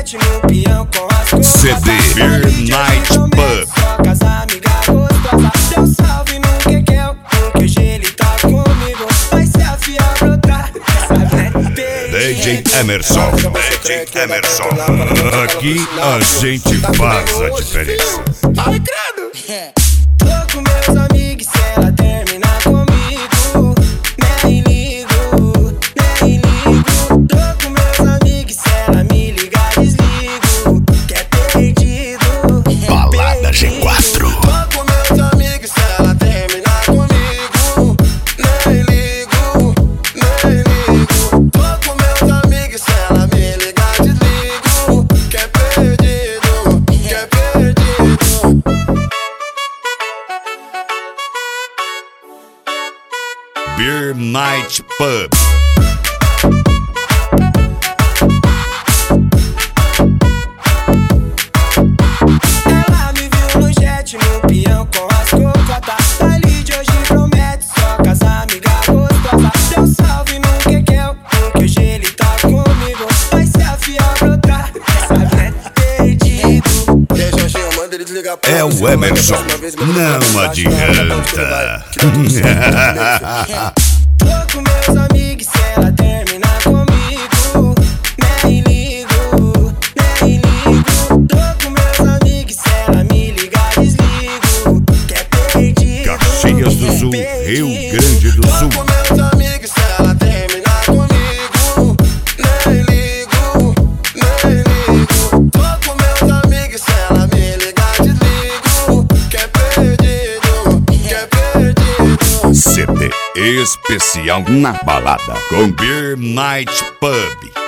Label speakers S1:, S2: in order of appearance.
S1: jet no peão com as cocas.
S2: CD Beer Night Pub.
S1: Só com as amigas gostosas. Deu salve no Kekel, porque hoje ele tá comigo. Vai ser a fia brotar, sabe, né?
S2: DJ Emerson, DJ Emerson. Aqui a gente faz a diferença.
S1: Ai, credo! Tô com meus amigos, se ela terminar comigo, nem ligo, nem ligo. Tô com meus amigos, se ela me ligar, desligo, que é perdido.
S2: Balada G4.
S1: Tô com meus amigos, se ela terminar comigo, nem ligo, nem ligo. Tô com meus amigos, se ela me ligar, desligo, que é perdido, que é perdido.
S2: Beer Night Pub.
S1: Ela me viu no jet, no peão com as cocotas. Baile de hoje promete, só com as amigas gostosas. Deu salve no Kekel, porque hoje ele tá comigo. Vai ser a fia brotar, sabe, né? Perdido. Deixa a Gil, manda ele desligar pra
S2: É
S1: você,
S2: o Emerson, não
S1: adianta.
S2: adianta.
S1: Tô com meus amigos, se ela terminar comigo, nem ligo, nem ligo. Tô com meus amigos, se ela me ligar, desligo, que é perdido.
S2: Caxias do Sul, Rio Grande do Sul.
S1: Tô com meus amigos, se ela terminar comigo, nem ligo, nem ligo. Tô com meus amigos, se ela me ligar, desligo, que é perdido, que é perdido.
S2: CD especial na balada com Beer Night Pub.